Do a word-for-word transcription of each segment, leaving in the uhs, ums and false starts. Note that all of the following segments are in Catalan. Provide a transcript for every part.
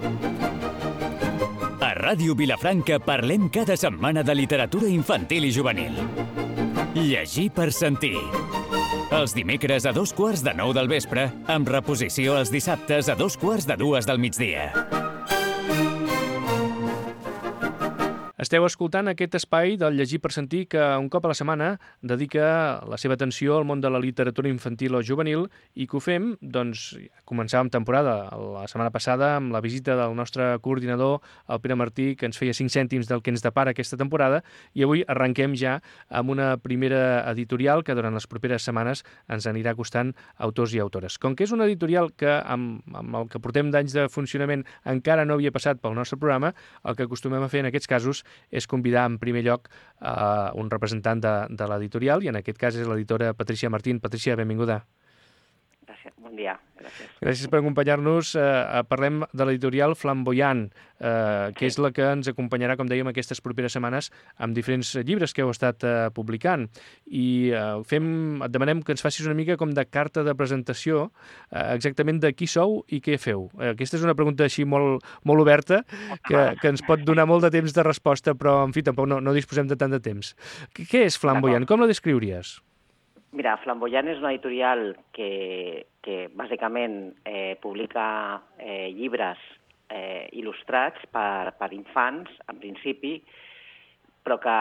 A Ràdio Vilafranca parlem cada setmana de literatura infantil i juvenil. Llegir per sentir. Els dimecres a dos quarts de nou del vespre, amb reposició els dissabtes a dos quarts de dues del migdia. Esteu escoltant aquest espai del Llegir per sentir que un cop a la setmana dedica la seva atenció al món de la literatura infantil o juvenil i que ho fem, doncs, començàvem temporada la setmana passada amb la visita del nostre coordinador, el Pere Martí, que ens feia cinc cèntims del que ens depara aquesta temporada, i avui arrenquem ja amb una primera editorial que durant les properes setmanes ens anirà costant autors i autores. Com que és una editorial que amb, amb el que portem d'anys de funcionament encara no havia passat pel nostre programa, el que acostumem a fer en aquests casos és convidar en primer lloc uh, un representant de, de l'editorial, i en aquest cas és l'editora Patricia Martín. Patricia, benvinguda. Gràcies, bon dia. Gràcies. Gràcies per acompanyar-nos. Uh, parlem de l'editorial Flamboyant, uh, que és la que ens acompanyarà, com dèiem, aquestes properes setmanes amb diferents llibres que heu estat uh, publicant. I uh, fem, et demanem que ens facis una mica com de carta de presentació, uh, exactament de qui sou i què feu. Uh, aquesta és una pregunta així molt, molt oberta, que, que ens pot donar molt de temps de resposta, però, en fi, tampoc no, no disposem de tant de temps. Què és Flamboyant? Com la descriuries? Mira, Flamboyant és una editorial que, que bàsicament eh, publica eh, llibres eh, il·lustrats per, per infants, en principi, però que,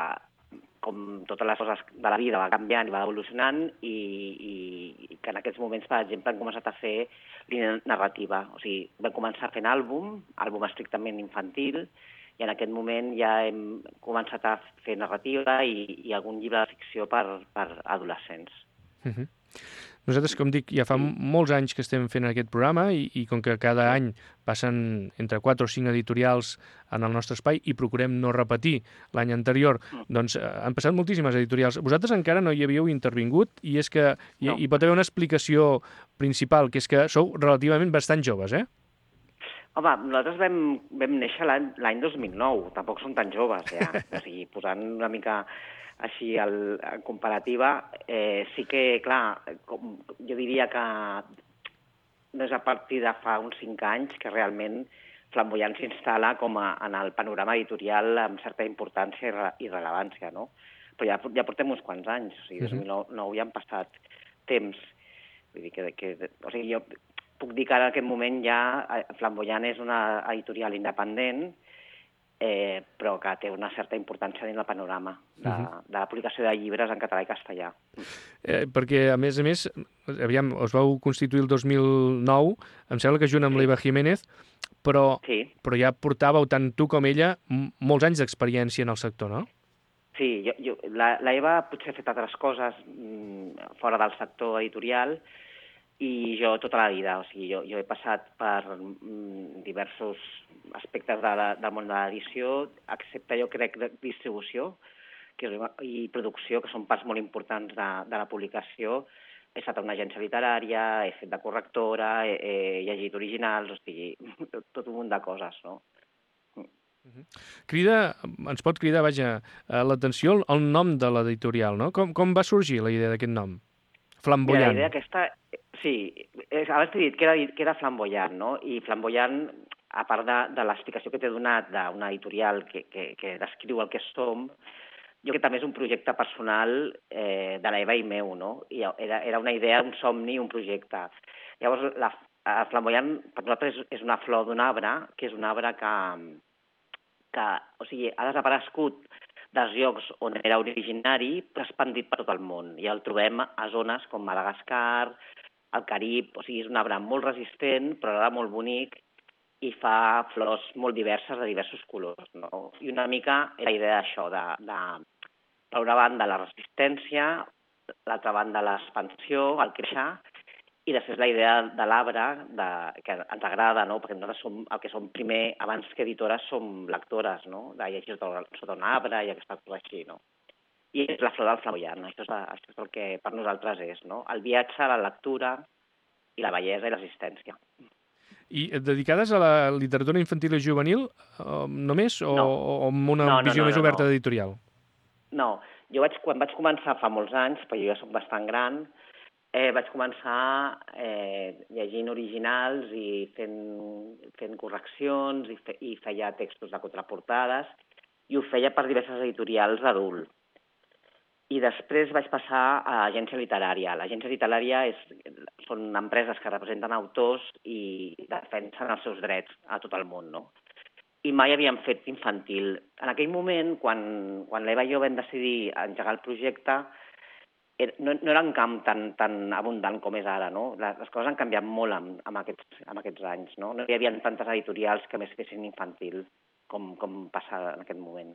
com totes les coses de la vida, va canviant i va evolucionant, i, i, i que en aquests moments, per exemple, han començat a fer línia narrativa. O sigui, vam començar fent àlbum, àlbum estrictament infantil, i en aquest moment ja hem començat a fer narrativa i, i algun llibre de ficció per, per adolescents. Uh-huh. Nosaltres, com dic, ja fa molts anys que estem fent aquest programa i, i com que cada any passen entre quatre o cinc editorials en el nostre espai i procurem no repetir l'any anterior, doncs eh, han passat moltíssimes editorials. Vosaltres encara no hi havíeu intervingut i és que hi, no. hi pot haver una explicació principal, que és que sou relativament bastant joves, eh? Home, nosaltres vam, vam néixer l'any dos mil nou, tampoc som tan joves, ja. O sigui, posant una mica així el, en comparativa, eh, sí que, clar, com, jo diria que no és a partir de fa uns cinc anys que realment Flamboyant s'instal·la com a, en el panorama editorial amb certa importància i, re, i rellevància, no? Però ja, ja portem uns quants anys, o sigui, dos mil nou ja han passat temps. Vull dir que, que o sigui, jo puc dir que ara en aquest moment ja Flamboyant és una editorial independent, eh, però que té una certa importància dins el panorama de, uh-huh. de la publicació de llibres en català i castellà. Eh, perquè, a més a més, aviam, us vau constituir el dos mil nou, em sembla que junt amb sí. l'Eva Jiménez, però, sí. però ja portàveu, tant tu com ella, m- molts anys d'experiència en el sector, no? Sí, jo, jo, la, la Eva potser ha fet altres coses mm, fora del sector editorial, i jo tota la vida, o sigui, jo, jo he passat per mm, diversos aspectes de la, del món de l'edició, excepte jo crec de distribució que és, i producció, que són parts molt importants de, de la publicació. He estat a una agència literària, he fet de correctora, he, he llegit originals, o sigui, tot, tot un munt de coses, no? Crida, ens pot cridar, vaja, l'atenció el nom de l'editorial, no? Com, com va sorgir la idea d'aquest nom? Flamboyant. Mira, la idea aquesta, sí, abans t'he dit que era, que era Flamboyant, no? I Flamboyant, a part de, de l'explicació que t'he donat d'una editorial que, que, que descriu el que som, jo crec que també és un projecte personal eh, de l'Eva i meu, no? I era, era una idea, un somni, un projecte. Llavors, la, la Flamboyant, per nosaltres, és una flor d'un arbre, que és un arbre que, que o sigui, ha desaparegut dels llocs on era originari, però expandit per tot el món. I el trobem a zones com Madagascar, el Carib, o sigui, és un arbre molt resistent, però alhora molt bonic, i fa flors molt diverses, de diversos colors, no? I una mica la idea d'això, de, de, per una banda, la resistència, l'altra banda, l'expansió, el créixer, i després la idea de l'arbre, que ens agrada, no? Perquè nosaltres som, el que som primer, abans que editores, som lectores, no? De llegir sota un arbre i aquesta cosa així, no? I és la flor del Flamboyant, això és, això és el que per nosaltres és, no? El viatge, la lectura i la bellesa i l'assistència. I dedicades a la literatura infantil i juvenil uh, només, o, no. o amb una no, no, visió no, més no, oberta no. d'editorial? No, jo vaig, quan vaig començar fa molts anys, però jo ja soc bastant gran, eh, vaig començar eh, llegint originals i fent, fent correccions i, fe, i feia textos de contraportades i ho feia per diverses editorials d'adult. I després vaig passar a agència literària. L'agència literària és, són empreses que representen autors i defensen els seus drets a tot el món, no? I mai havíem fet infantil. En aquell moment, quan, quan l'Eva i jo vam decidir engegar el projecte, no, no era un camp tan, tan abundant com és ara, no? Les coses han canviat molt amb, amb, aquests, amb aquests anys, no? No hi havia tantes editorials que més fessin infantil com, com passa en aquest moment.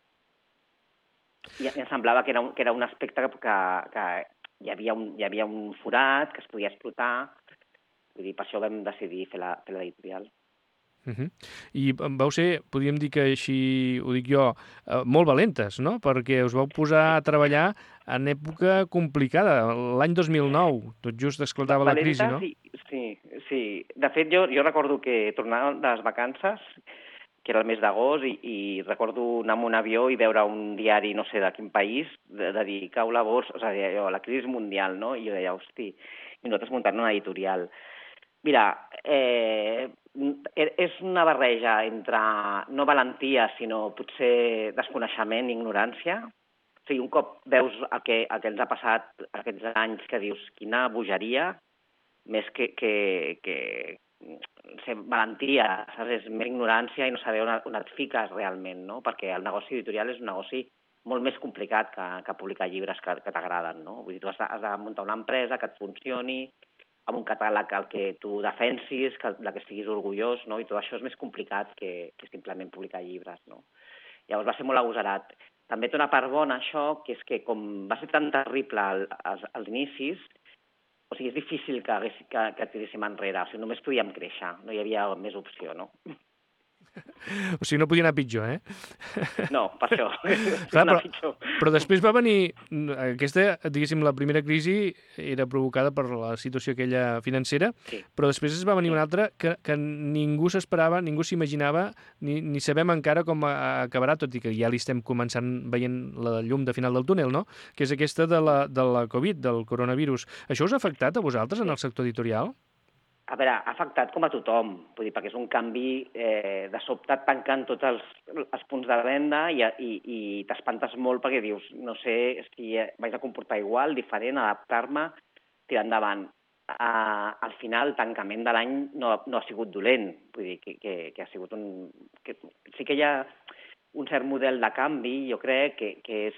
I em semblava que era un, que era un aspecte que, que, que hi, havia un, hi havia un forat que es podia explotar, vull dir, per això vam decidir fer l'editorial. Uh -huh. I vau ser, podríem dir que així ho dic jo, eh, molt valentes, no? Perquè us vau posar a treballar en època complicada, l'any dos mil nou, tot just esclatava la crisi, no? Sí, sí, sí. De fet, jo, jo recordo que tornava de les vacances, que era el mes d'agost, i, i recordo anar amb un avió i veure un diari, no sé de quin país, de, de dir, cau la borsa, o sigui, allò, la crisi mundial, no? I jo deia, hosti, i nosaltres muntant una editorial. Mira, eh, és una barreja entre no valentia, sinó potser desconeixement i ignorància. O sigui, un cop veus el que, el que ens ha passat aquests anys, que dius, quina bogeria, més que, que, que ser valentia, saps? És més ignorància i no saber on, on et fiques realment, no? Perquè el negoci editorial és un negoci molt més complicat que, que publicar llibres que, que t'agraden, no? Vull dir, tu has de, has de muntar una empresa que et funcioni, amb un catàleg al que tu defensis, que, de que estiguis orgullós, no? I tot això és més complicat que, que simplement publicar llibres, no? Llavors va ser molt agosarat. També té una part bona, això, que és que com va ser tan terrible al, als, als inicis, o sigui, és difícil que, hagués, que, que tiréssim enrere, o sigui, només podíem créixer, no hi havia més opció, no? O sigui, no podia anar pitjor, eh? No, per això. Clar, però, pitjor. Però després va venir... Aquesta, diguéssim, la primera crisi era provocada per la situació aquella financera, sí. Però després es va venir sí. una altra que, que ningú s'esperava, ningú s'imaginava, ni, ni sabem encara com acabarà, tot i que ja li estem començant veient la llum de final del túnel, no? Que és aquesta de la, de la Covid, del coronavirus. Això us ha afectat a vosaltres en el sector editorial? A veure, ha afectat com a tothom, vull dir, perquè és un canvi eh, de sobte tancant tots els, els punts de venda i, i, i t'espantes molt perquè dius, no sé si vaig a comportar igual, diferent, adaptar-me, tirar endavant. Uh, al final, el tancament de l'any no, no ha sigut dolent, vull dir, que, que, que ha sigut un... Que, sí que hi ha un cert model de canvi, jo crec, que, que és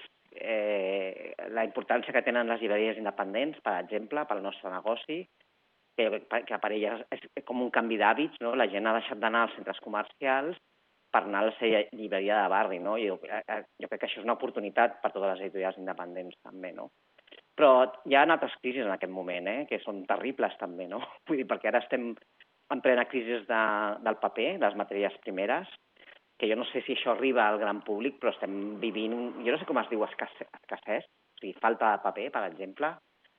eh, la importància que tenen les llibreries independents, per exemple, pel nostre negoci, que, que per elles és com un canvi d'hàbits, no? La gent ha deixat d'anar als centres comercials per anar a la seva llibreria de barri, no? Jo, jo crec que això és una oportunitat per totes les editorials independents, també, no? Però hi ha altres crisis en aquest moment, eh? Que són terribles, també, no? Vull dir, perquè ara estem en plena crisi de, del paper, de les matèries primeres, que jo no sé si això arriba al gran públic, però estem vivint... Jo no sé com es diu escassez, o sigui, falta de paper, per exemple.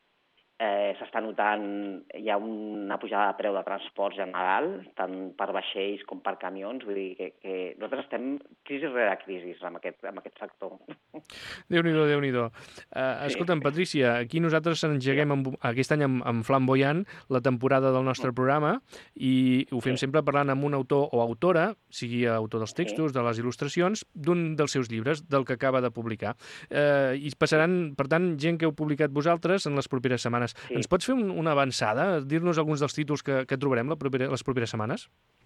Eh, s'està notant, hi ha una pujada de preu de transports general, tant per vaixells com per camions, vull dir que, que nosaltres estem crisi rere crisi amb aquest, amb aquest sector. Déu-n'hi-do, Déu-n'hi-do. Uh, escolta'm, Patrícia, aquí nosaltres engeguem amb, aquest any amb, amb Flamboyant la temporada del nostre sí. programa i ho fem sí. sempre parlant amb un autor o autora, sigui autor dels textos, sí. de les il·lustracions, d'un dels seus llibres, del que acaba de publicar. Uh, I passaran, per tant, gent que heu publicat vosaltres en les properes setmanes. Sí. Ens pots fer un, una avançada? Dir-nos alguns dels títols que, que trobarem la propera, les properes setmanes?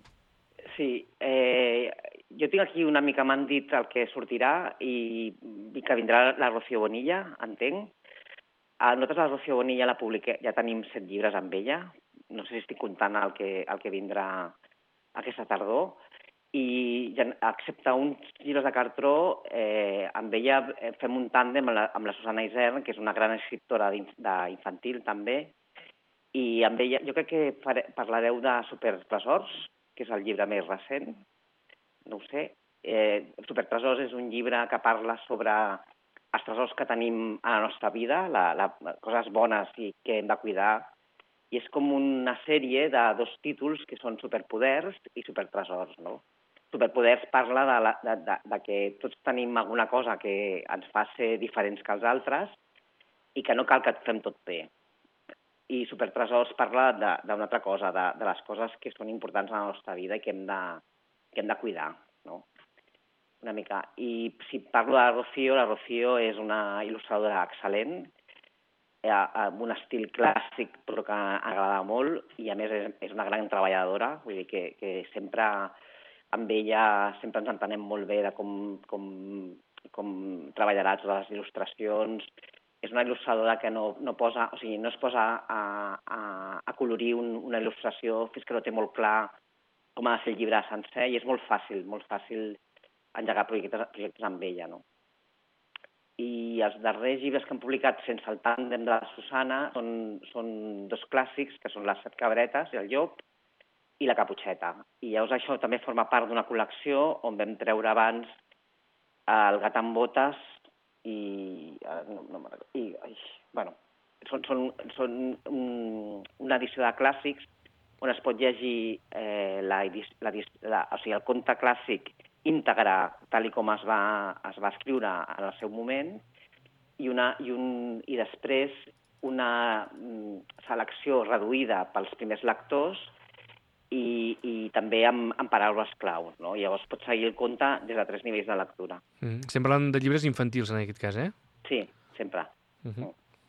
Sí. Eh, jo tinc aquí una mica, m'han dit el que sortirà i, i que vindrà la Rocío Bonilla, entenc. A nosaltres la Rocío Bonilla la publiquem, ja tenim set llibres amb ella. No sé si estic comptant el que, el que vindrà aquesta tardor. I excepte uns llibres de cartró, eh, amb ella fem un tàndem amb la, amb la Susana Isern, que és una gran escriptora d'infantil també, i amb ella jo crec que parlareu de Supertresors, que és el llibre més recent, no ho sé. Eh, Supertresors és un llibre que parla sobre els tresors que tenim a la nostra vida, la, la, coses bones i que hem de cuidar, i és com una sèrie de dos títols que són superpoders i supertresors, no? Superpoders parla de, la, de, de, de que tots tenim alguna cosa que ens fa ser diferents que els altres i que no cal que et fem tot bé. I Supertresors parla d'una altra cosa, de, de les coses que són importants a la nostra vida i que hem de, que hem de cuidar, no? Una mica. I si parlo de la Rocío, la Rocío és una il·lustradora excel·lent, amb un estil clàssic però que agrada molt, i a més és, és una gran treballadora, vull dir que, que sempre amb ella sempre ens entenem molt bé de com, com, com treballarà totes les il·lustracions. És una il·lustradora que no, no, posa, o sigui, no es posa a, a, a colorir un, una il·lustració fins que no té molt clar com ha de ser el llibre sencer, i és molt fàcil, molt fàcil engegar projectes, projectes amb ella, no? I els darrers llibres que han publicat sense el tàndem de la Susana són, són dos clàssics, que són Les set cabretes i el llop, i La caputxeta. I llavors això també forma part d'una col·lecció on vam treure abans El gat amb botes i... No, no, i ai, bueno, són, són, són un, una edició de clàssics on es pot llegir eh, la, la, la, o sigui, el conte clàssic íntegre, tal i com es va, es va escriure en el seu moment, i, una, i, un, i després una mm, selecció reduïda pels primers lectors i, i també amb, amb paraules claus, no? Llavors pots seguir el conte des de tres nivells de lectura. Mm. Estem parlant de llibres infantils, en aquest cas, eh? Sí, sempre. Uh-huh.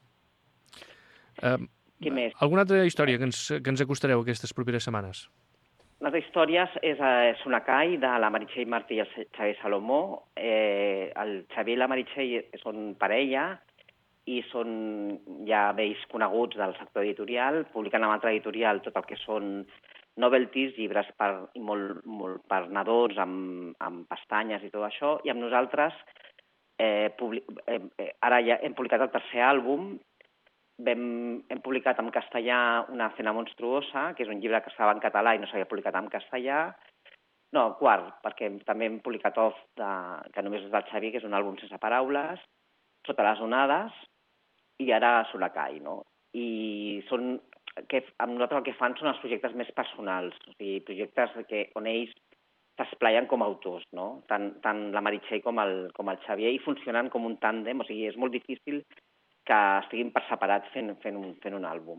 uh, Què més? Alguna altra història que ens, que ens acostareu aquestes properes setmanes? Les històries és a Sonacai, de la Meritxell Martí i el Xavier Salomó. Eh, el Xavier i la Meritxell són parella i són ja vells coneguts del sector editorial, publiquen amb altra editorial tot el que són novelties, llibres per, molt, molt per nadons, amb, amb pestanyes i tot això, i amb nosaltres eh, public, eh, ara ja hem publicat el tercer àlbum. Vam, hem publicat en castellà Una cena monstruosa, que és un llibre que estava en català i no s'havia publicat en castellà. No, quart, perquè també hem publicat Off, de, que només és del Xavier, que és un àlbum sense paraules, Sota les onades, i ara Solacai, no? I són, que, amb nosaltres el que fan són els projectes més personals, o sigui, projectes que, on ells s'esplaien com a autors, no? Tant, tant la Meritxell com el, com el Xavier, i funcionen com un tàndem, o sigui, és molt difícil que estiguin per separat fent, fent, un, fent un àlbum.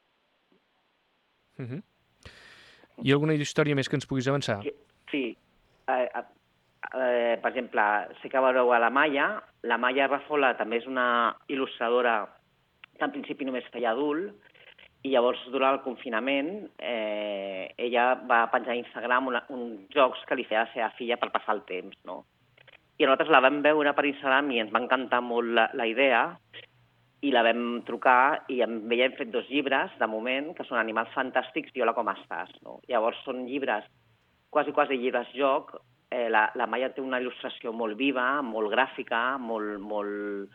Uh-huh. Hi ha alguna història més que ens puguis avançar? Sí. Eh, eh, per exemple, sé que veureu a la Maia. La Maia Rafola també és una il·lustradora que en principi només feia adult, i llavors, durant el confinament, eh, ella va penjar a Instagram una, uns jocs que li feia a la seva filla per passar el temps, no? I nosaltres la vam veure per Instagram i ens va encantar molt la, la idea, i la vam trucar i amb ella hem fet dos llibres, de moment, que són Animals fantàstics i Hola, com estàs? No? Llavors són llibres, quasi, quasi llibres joc. Eh, la, la Maia té una il·lustració molt viva, molt gràfica, molt, molt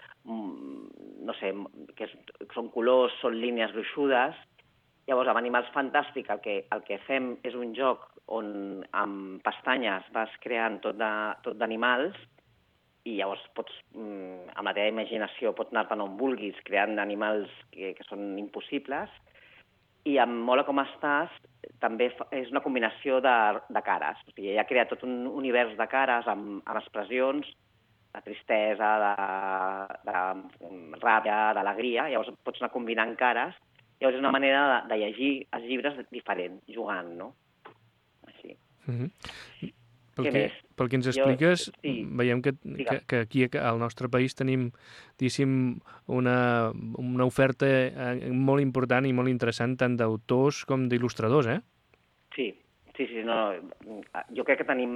no sé, que és, són colors, són línies gruixudes. Llavors, amb Animals fantàstics el que, el que fem és un joc on amb pestanyes vas creant tot d'animals, i llavors pots, amb la teva imaginació, pots anar-te'n on vulguis, creant animals que, que són impossibles. I amb Hola, com estàs? També és una combinació de, de cares. O sigui, ella crea tot un univers de cares amb, amb expressions de tristesa, de, de ràbia, d'alegria. Llavors pots anar combinant cares. Llavors és una manera de, de llegir els llibres diferent, jugant, no? Així. Mm-hmm. Pel que, pel que ens expliques, jo, sí, veiem que, que, que aquí al nostre país tenim, diguéssim, una, una oferta molt important i molt interessant tant d'autors com d'il·lustradors, eh? Sí, sí, sí. No, jo crec que tenim...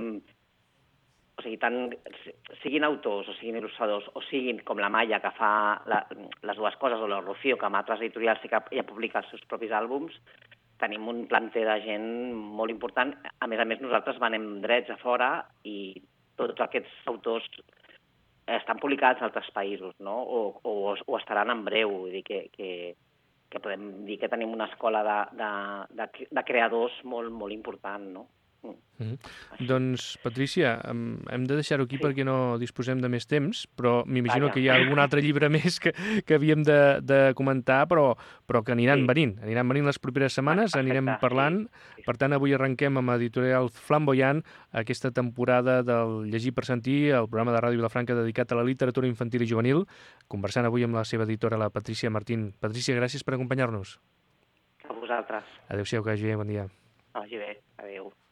O sigui, tant siguin autors o siguin il·lustradors o siguin com la Maia, que fa la, les dues coses, o la Rocío, que amb altres editorials sí que ja publica els seus propis àlbums, tenim un planter de gent molt important. A més a més, nosaltres venem drets a fora i tots aquests autors estan publicats en altres països, no? O, o, o estaran en breu. Vull dir que, que, que podem dir que tenim una escola de, de, de, de creadors molt, molt important, no? Mm. Mm-hmm. Doncs, Patrícia, hem de deixar-ho aquí sí. perquè no disposem de més temps, però m'imagino que hi ha algun altre llibre més que, que havíem de, de comentar, però, però que aniran sí. venint. Aniran venint les properes setmanes, Perfecte, anirem parlant. Sí. Sí. Per tant, avui arrenquem amb Editorial Flamboyant aquesta temporada del Llegir per Sentir, el programa de Ràdio Vilafranca dedicat a la literatura infantil i juvenil, conversant avui amb la seva editora, la Patrícia Martín. Patrícia, gràcies per acompanyar-nos. A vosaltres. Adéu-siau, que vagi bé, bon dia. Que vagi bé, adéu.